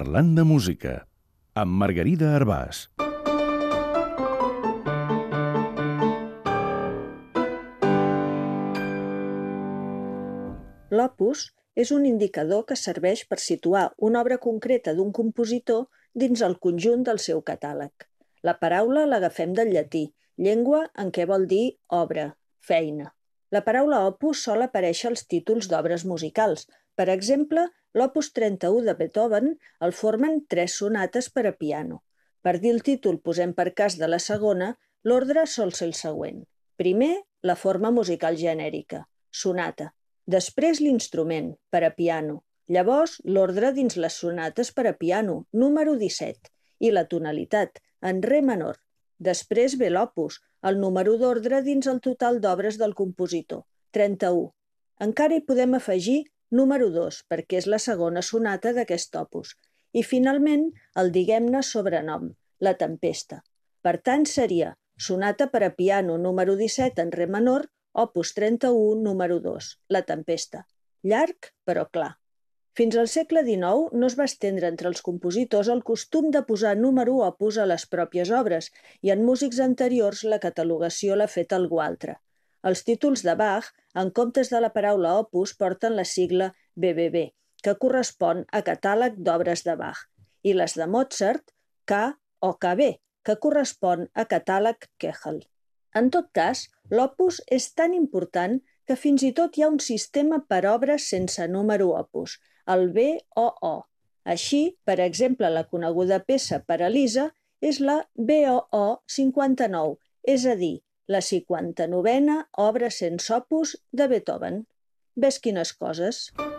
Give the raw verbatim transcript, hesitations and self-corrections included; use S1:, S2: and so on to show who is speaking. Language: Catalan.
S1: Parlant de música, amb Margarida Arbàs.
S2: L'opus és un indicador que serveix per situar una obra concreta d'un compositor dins el conjunt del seu catàleg. La paraula l'agafem del llatí, llengua en què vol dir obra, feina. La paraula opus sol aparèixer als títols d'obres musicals. Per exemple, l'opus trenta-u de Beethoven el formen tres sonates per a piano. Per dir el títol posem per cas de la segona, l'ordre sol ser el següent. Primer, la forma musical genèrica, sonata. Després l'instrument, per a piano. Llavors, l'ordre dins les sonates per a piano, número disset. I la tonalitat, en re menor. Després ve l'opus, el número d'ordre dins el total d'obres del compositor, trenta-u. Encara hi podem afegir número dos, perquè és la segona sonata d'aquest opus. I finalment, el diguem-ne sobrenom, la tempesta. Per tant, seria sonata per a piano número disset en re menor, opus trenta-u, número dos, la tempesta. Llarg, però clar. Fins al segle dinou no es va estendre entre els compositors el costum de posar número opus a les pròpies obres i en músics anteriors la catalogació l'ha fet algú altre. Els títols de Bach, en comptes de la paraula opus, porten la sigla B B B, que correspon a catàleg d'obres de Bach, i les de Mozart, K o K B, que correspon a catàleg Kegel. En tot cas, l'opus és tan important que fins i tot hi ha un sistema per obres sense número opus, el B O O. Així, per exemple, la coneguda peça per a Elisa és la B O O cinquanta-nou, és a dir, la cinquanta-novena obra sense opus de Beethoven. Ves quines coses!